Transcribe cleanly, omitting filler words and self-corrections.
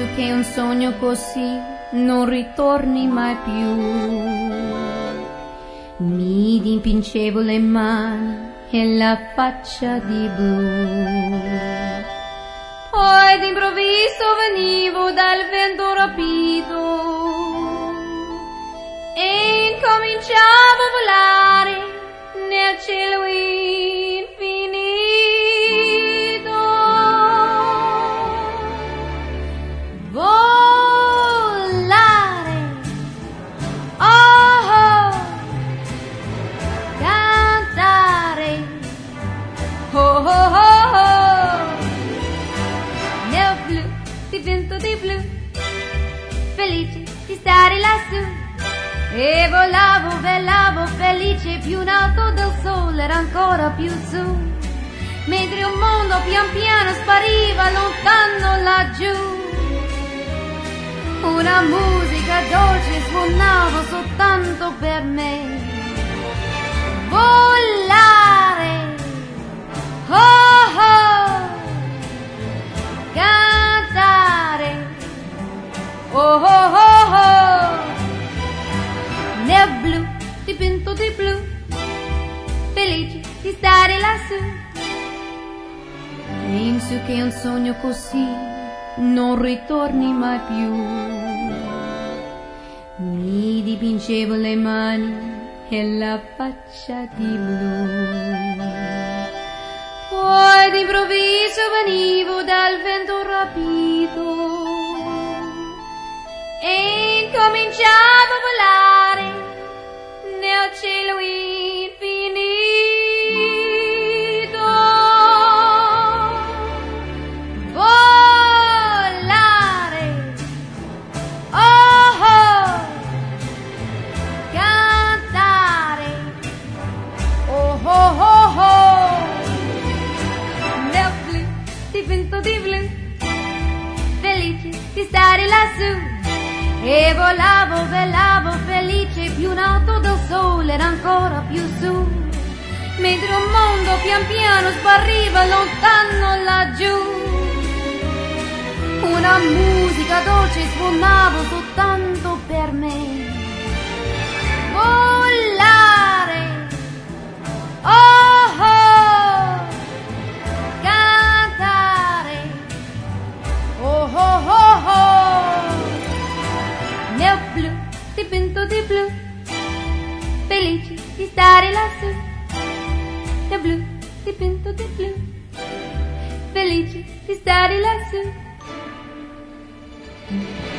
Penso che un sogno così non ritorni mai più. Mi dipingevo le mani e la faccia di blu. Poi d'improvviso venivo dal vento rapido e incominciavo a volare nel cielo infinito. Volare, oh, oh, cantare, oh, oh, oh, oh, nel blu, dipinto di blu, felice di stare lassù. E volavo, velavo, felice, più in alto del sole, era ancora più su, mentre un mondo pian piano spariva lontano laggiù. Una musica dolce suonava soltanto per me. Volare, oh oh, cantare, oh oh oh oh, nel blu, dipinto di blu, felice di stare lassù. Penso che un sogno così non ritorni mai più. Mi dipingevo le mani e la faccia di blu. Poi d'improvviso venivo dal vento rapido e incominciavo a volare nel cielo infinito. Volare, oh oh, cantare, oh oh oh oh, nel blu, dipinto di blu, felice di stare lassù. E volavo, velavo, felice, più in alto del sole, era ancora più su, mentre un mondo pian piano spariva lontano laggiù. Una musica dolce suonava soltanto per me. Volare, oh oh, cantare, oh oh oh oh, nel blu, dipinto di blu, felice di stare lassù. Nel blu, dipinto di blu, felice di stare lassù.